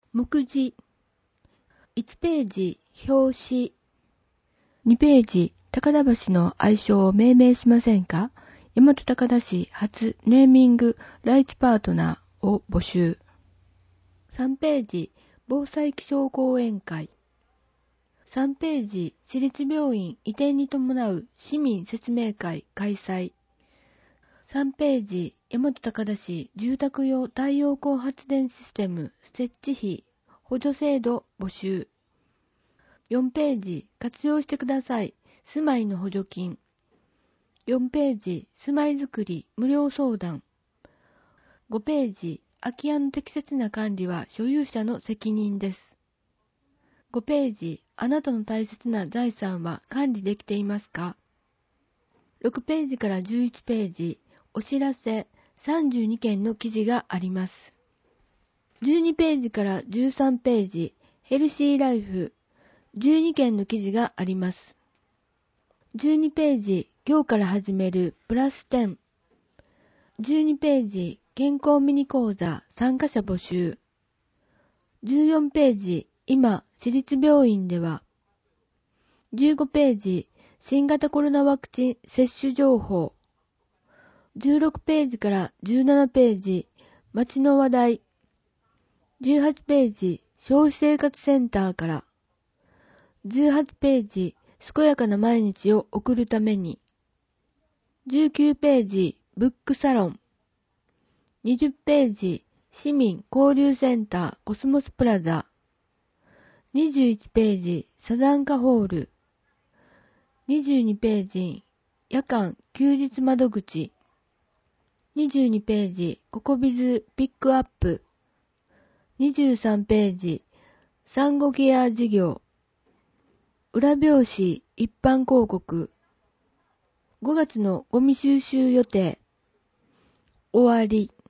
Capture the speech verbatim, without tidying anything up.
目次。いちページ、表紙。にページ、高田橋の愛称を命名しませんか？大和高田市初ネーミングライツパートナーを募集。さんページ、防災気象講演会。さんページ、市立病院移転に伴う市民説明会開催。さんページ、大和高田市住宅用太陽光発電システム設置費補助制度募集。よんページ、活用してください。住まいの補助金。よんページ、住まいづくり無料相談。ごページ、空き家の適切な管理は所有者の責任です。ごページ、あなたの大切な財産は管理できていますか？ろくページからじゅういちページ、お知らせさんじゅうにけんの記事があります。じゅうにページからじゅうさんページ、ヘルシーライフじゅうにけんの記事があります。じゅうにページ、今日から始めるプラスじゅう。じゅうにページ、健康ミニ講座参加者募集。じゅうよんページ、今、市立病院では。じゅうごページ、新型コロナワクチン接種情報。じゅうろくページからじゅうななページ、街の話題。じゅうはちページ、消費生活センターから。じゅうはちページ、健やかな毎日を送るために。じゅうきゅうページ、ブックサロン。にじゅうページ、市民交流センターコスモスプラザ。にじゅういちページ、サザンカホール。にじゅうにページ、夜間休日窓口。にじゅうにページ、ココビズピックアップ。にじゅうさんページ、産後ケア事業。裏表紙一般広告。ごがつのゴミ収集予定。終わり。